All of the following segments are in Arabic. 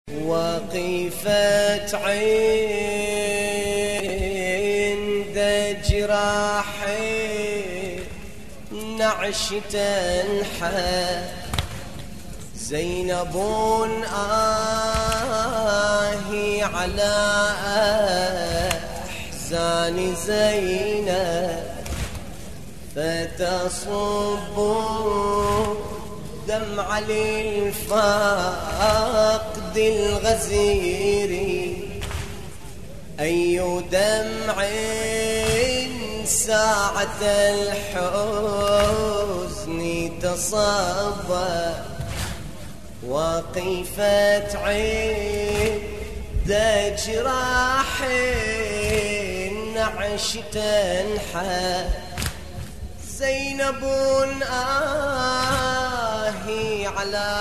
وقفت عند جراحي نعش تنحى زينب آهي على أحزان زينب فتصب دمع للفقد الغزير أي دمع ساعة الحزن تصبى وقفت عند جراح نعش تنحى زينب آهي على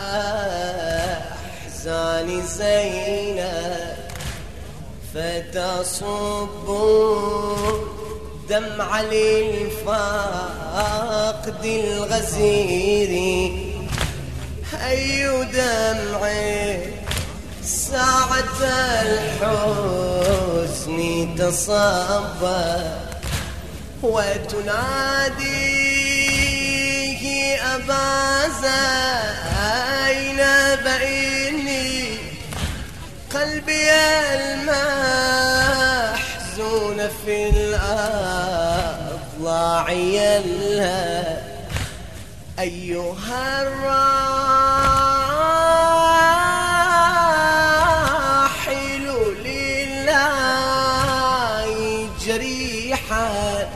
أحزان زينب فتصب دمع للفقد الغزير أي دمع ساعة الحزن تصبى وتناديه أبا زينب إني قلبي المحزون في الأضلاع يلهى أيها الراحل لله جريحا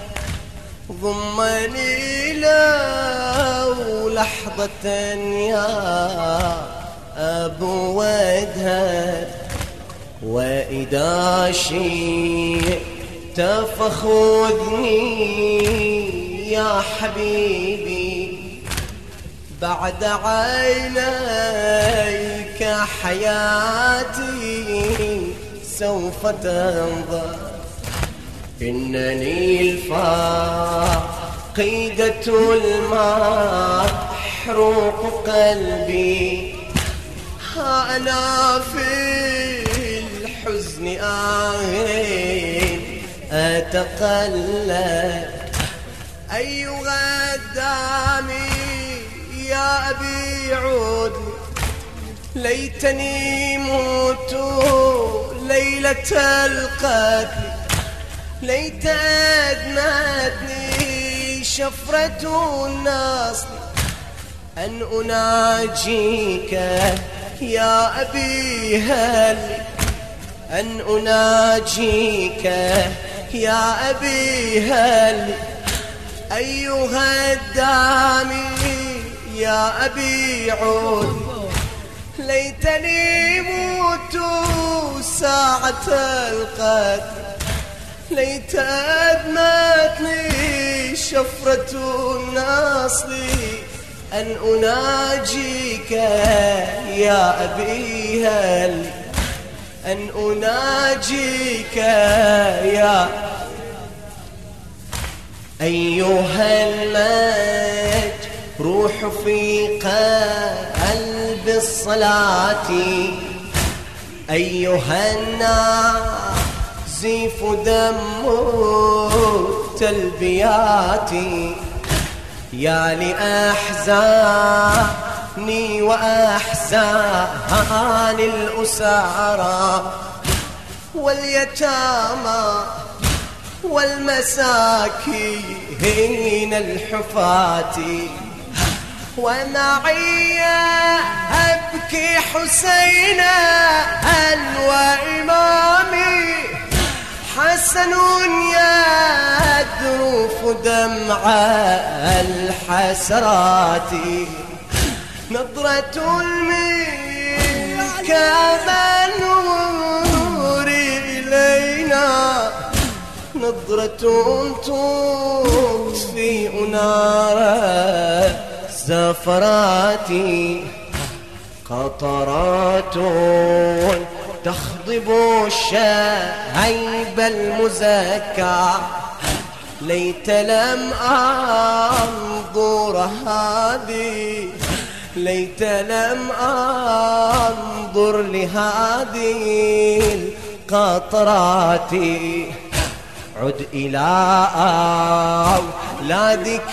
ضمني لو لحظة يا أبو ودهد وإذا شئت فخذني يا حبيبي بعد عينيك حياتي سوف تنظر إنني الفاقدة المحروق قلبي ها أنا في الحزن أتقلب أي غدامي يا أبي عود ليتني مت ليلة القتل ليت أدمتني شفرة النصر أن أناجيك يا أبي هل أن أناجيك يا أبي هل أيها الدامي يا أبي عود ليتني مت ساعة القتل ليت أدمتني شفرة النصر أن أناجيك يا أبي هل أن أناجيك يا أيها المجروح في قلب الصلاة أيها النازف دم التلبيات يا لأحزاني وأحزان الأسارى واليتامى والمساكين الحفاة ومعي أبكي حسينا وإمامي حسن يذرف دمع الحسرات نظرة منك منور إلينا نظرة تطفئ نار الزفرات قطرات تخضب الشعيب المزكى ليت لم أنظر هذه ليت لم أنظر لهذه القطرات. عد إلى أولادك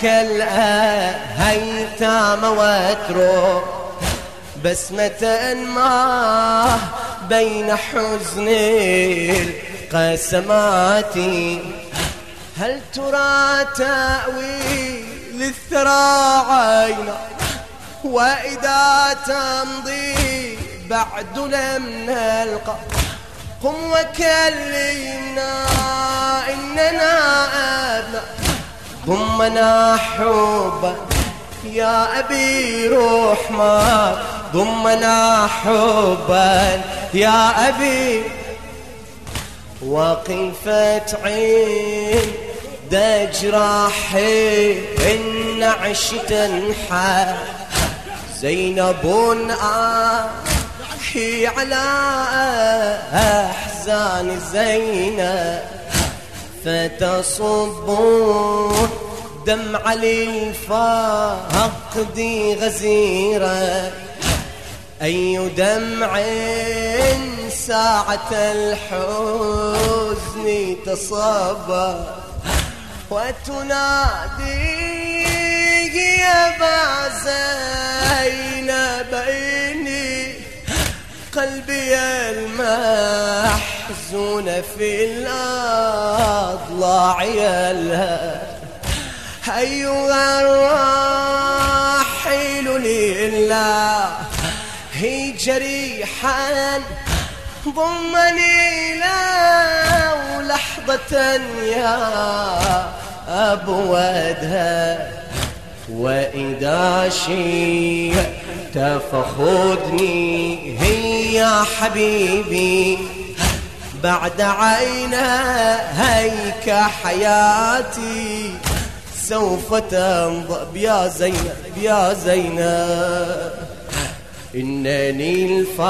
الأيتام واترك بسمة ما بين حزن القسمات. هل ترى تأويل الثرى عينا وإذا تمضي بعد لم نلقى. قم وكلمنا إننا أبناء ضمنا حبا يا أبي رحمة ضمنا حبا يا أبي. وقفت عين جراحي النعش تنحى زينب آحي على أحزان زينب فتصب دمع للفقد غزيرة. أي دمع ساعة الحزن تصب وتنادي يا با زينب إني قلبي المحزون في الأضلاع يلهى. أيها الراحل لله هي جريحا ضمني له لحظة يا أبودها. وإذا شئت فخذني هي يا حبيبي بعد عينيك حياتي سوف تنضب يا زينب يا زينب. إنني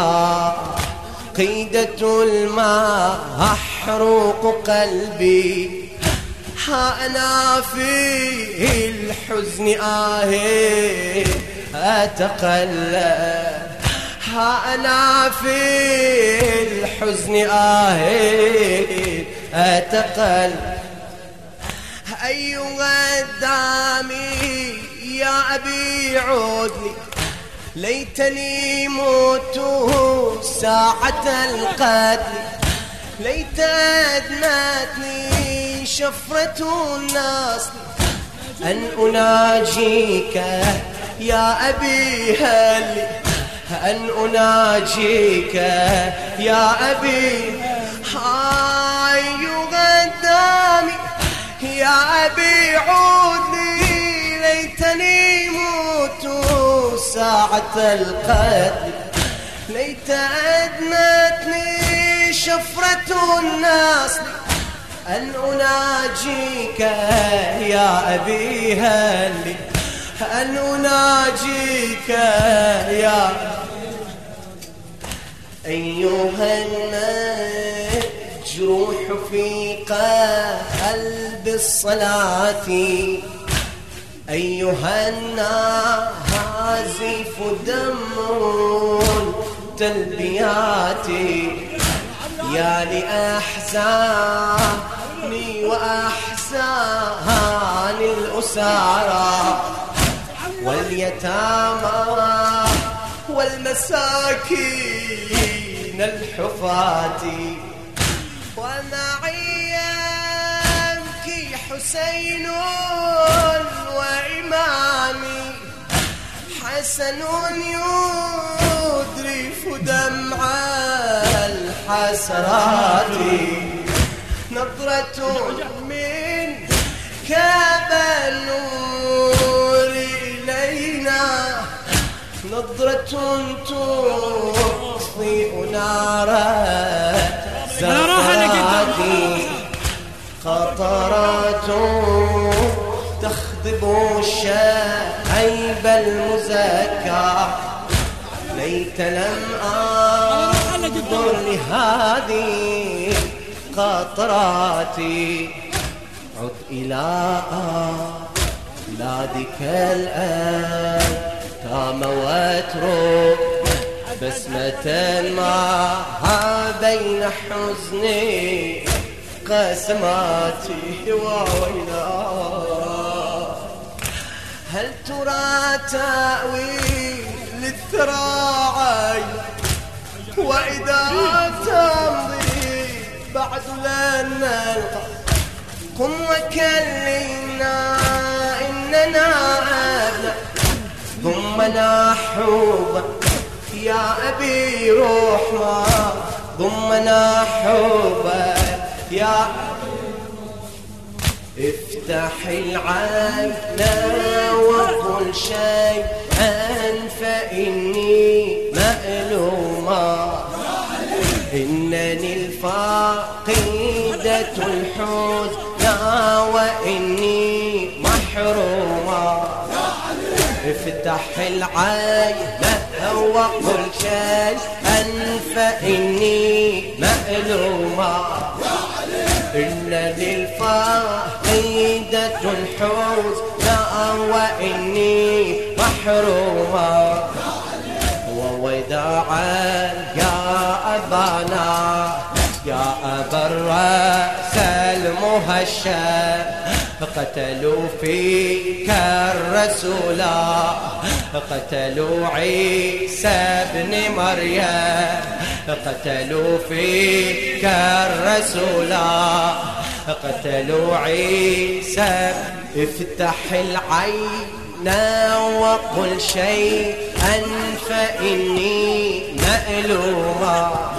الفاقدة الماء أحرق قلبي ها أنا في الحزن أتقلب ها أنا في الحزن أتقلب. أيها الدامي يا أبي عودني ليتني مت ساعة القتل. ليت أدنتني شفرة الناس أن أناجيك يا أبي هل أن أناجيك يا أبي. أيها الدامي يا أبي عودني ليتني مت ساعة القتل. ليت أدنتني شفرة الناس أن أناجيك يا أبي هل أن أناجيك يا أيها المجروح في قلب الصلاة. أيها النازف دم تلبيات يا لأحزاني وأحزان الأسارى واليتامى والمساكين الحفاة. ومعي يبكي حسين وإمامي حسن يذرف دمع الحسرات. نظرة منك بالنور إلينا نظرة تطفئ نارا زفراتي. قطرات تخضب الشيب المزكى. ليت لم أنظر لهذه قطراتي. عد إلى أولادك الآن تام واترك بسمة ما بين حزني قسماتي وويلا. هل ترى تأويل الذراعي وإذا تمضي بعد لن نلقى؟ قم وكلمنا إننا أبناء ثم نحوبا يا أبي رحمة ثم نحوبا يا افتح العين وقل شيئا فإني مألومة إنني الفاقدة الحزن وإني محرومة. افتح العين وقل شيئا فإني مألومة إنني الفاقدة الحزن وإني محرومة. ووداعا يا أبانا يا أبا الرأس المهشم قتلوا فيك الرسول قتلوا عيسى ابن مريم قتلوا فيك الرسول قتلوا عيسى. افتح العين وقل شيئا فإني مألومة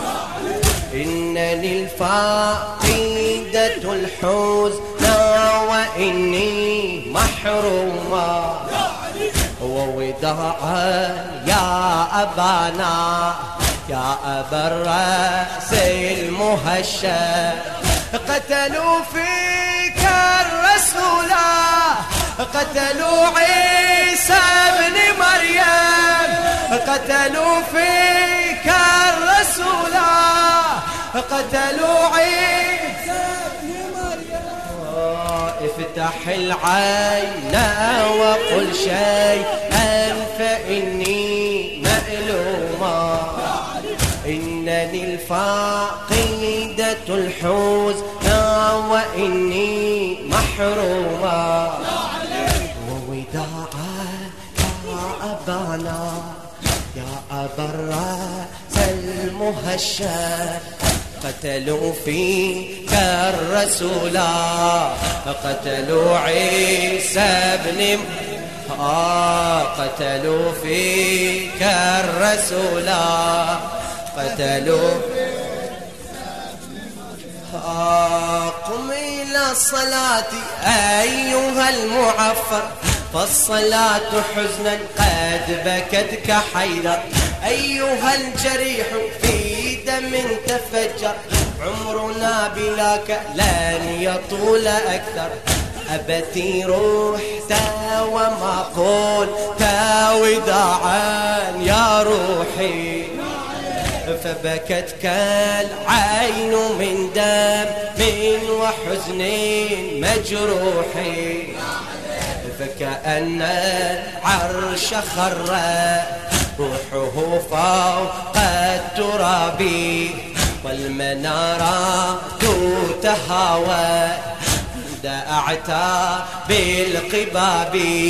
إنني الفاقدة الحزن وإني محرومة. ووداعا يا أبانا يا أبا الرأس المهشم قتلوا فيك الرسول قتلوا عيسى ابن مريم قتلوا فيك الرسول قتلوا عيسى ابن مريم. افتح العين وقل شيئا فإني مألومة إنني الفاقدة الحزن وإني محرومة. ووداعا يا أبانا يا أبا الرأس المهشم قتلوا فيك الرسول قتلوا عيسى ابن قتلوا فيك الرسول قتلوا. قم إلى الصلاة أيها المعفر فالصلاة حزنا قد بكتك حيدر أيها الجريح في دم تفجر عمرنا بلاك لن يطول أكثر. أبتي روحت وما قلت وداعا يا روحي فبكت كالعين من دم وحزن مجروحي فكأن العرش خر روحه فوق التراب والمنارات تهاوى عند أعتاب القباب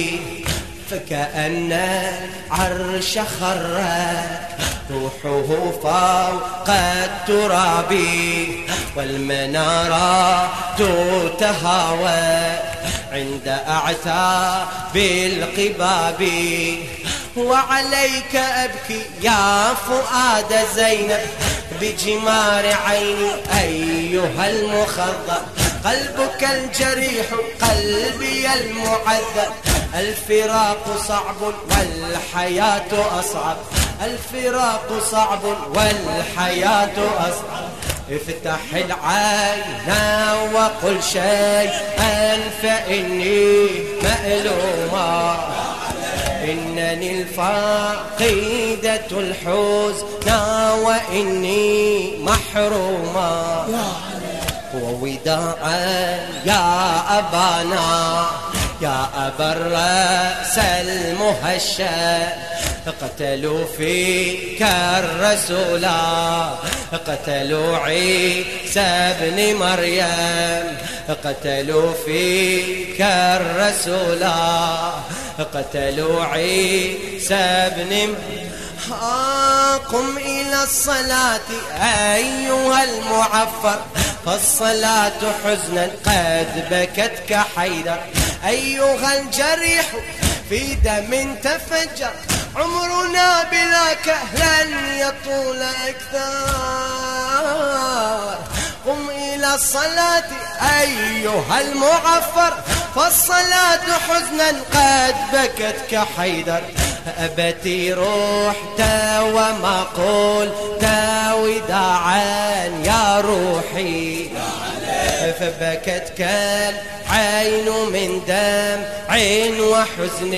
فكأن العرش خر روحه فوق التراب والمنارات تهاوى عند أعتاب القباب. وعليك أبكي يا فؤاد زينب بجمار عيني أيها المخضر قلبك الجريح قلبي المعذب الفراق صعب والحياة أصعب الفراق صعب والحياة أصعب. افتح العين وقل شيئا فإني مألومة إنني الفاقدة الحزن وإني محرومة. ووداعا يا أبانا يا أبا الرأس المهشم قتلوا فيك الرسول قتلوا عيسى بن مريم قتلوا فيك الرسول قتلوا عيسى بن مريم قم إلى الصلاة أيها المعفر فالصلاة حزنا قد بكتك حيدر أيها الجريح في دم تفجر عمرنا بلاك لن يطول أكثر قم إلى الصلاة أيها المعفر فالصلاة حزنا قد بكتك حيدر أبتي رحت وما قلت وداعا يا روحي فبكتك العين من دمع وحزن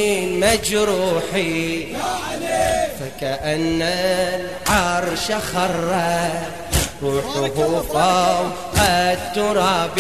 مجروحي فكأن العرش خر روحه فوق التراب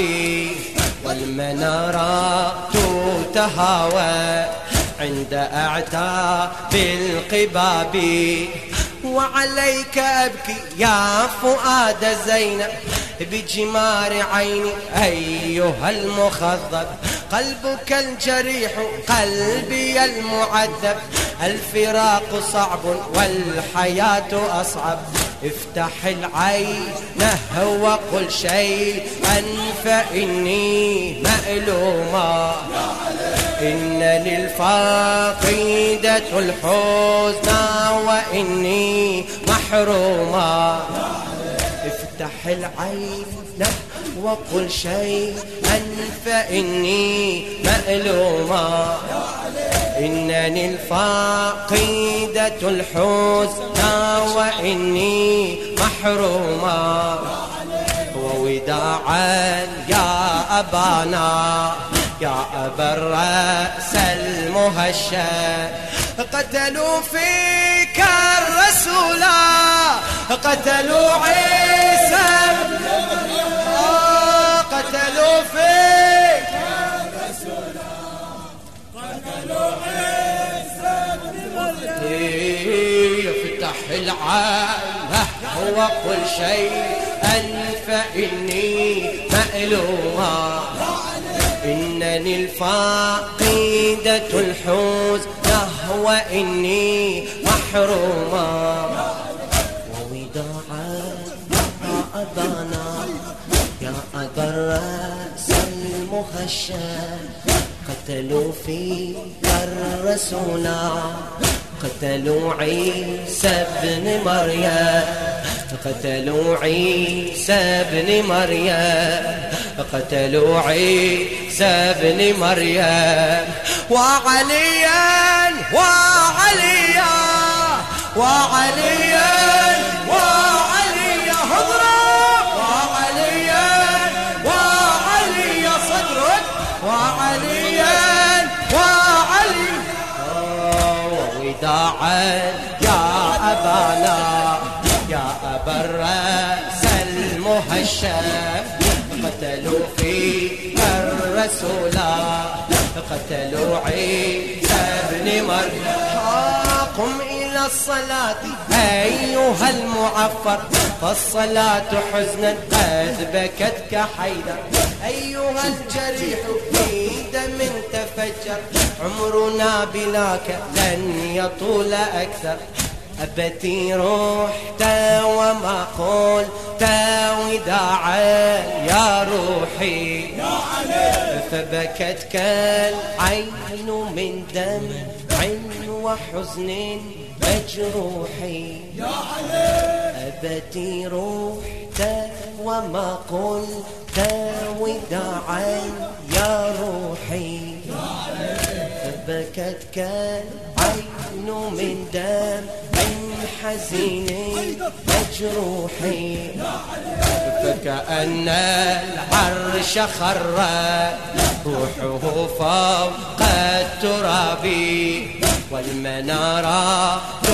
والمنارات تهاوى عند أعتاب القباب وعليك أبكي يا فؤاد زينب بجمار عيني أيها المخضب قلبك الجريح قلبي المعذب الفراق صعب والحياة أصعب افتح العين وقل شيئا فإني مألوما إن للفاقدة الحزن وإني محروما افتح العين وقل شيئا فإني مألوما إنني الفاقدة الحزن وإني محروما ووداعا يا أبانا يا أبا الرأس المهشم قتلوا فيك الرسول قتلوا عيسى قتلوا فيك الرسول قتلوا عيسى يفتح العين وقل شيئا فإني مألوما إنني الفاقدة الحزن وإني محروما ووداعا يا أبانا يا أبا الرأس المهشم قتلوا فيك الرسول قتلوا عيسى بن مريم قتلوا عيسى بن مريم قتلوا عيسى بن مريم وعليا وعليا وعليا وعليا هضرة وعليا وعليا صدرك وعليا وعلي ووداعا يا أبانا يا أبا الرأس المهشم قتلوا فيك الرسول قتلوا عيسى بن مريم قم إلى الصلاة أيها المعفر فالصلاة حزنا قد بكتك حيدر أيها الجريح في دم تفجر عمرنا بلاك لن يطول أكثر أبتي رحت وما قلت وداعا يا روحي فبكتك العين من دمع وحزن مجروحي أبتي رحت وما قلت وداعا يا روحي فبكتك العين من دمع حزين مجروحي فكأن العرش خر روحه فوق التراب والمنارات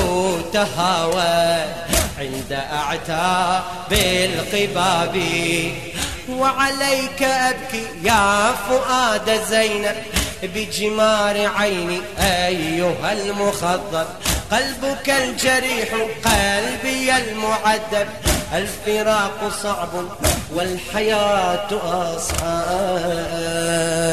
تهاوى عند أعتاب القباب وعليك أبكي يا فؤاد زينب بجمار عيني أيها المخضر. قلبك الجريح قلبي المعذب، الفراق صعب والحياة أصعب.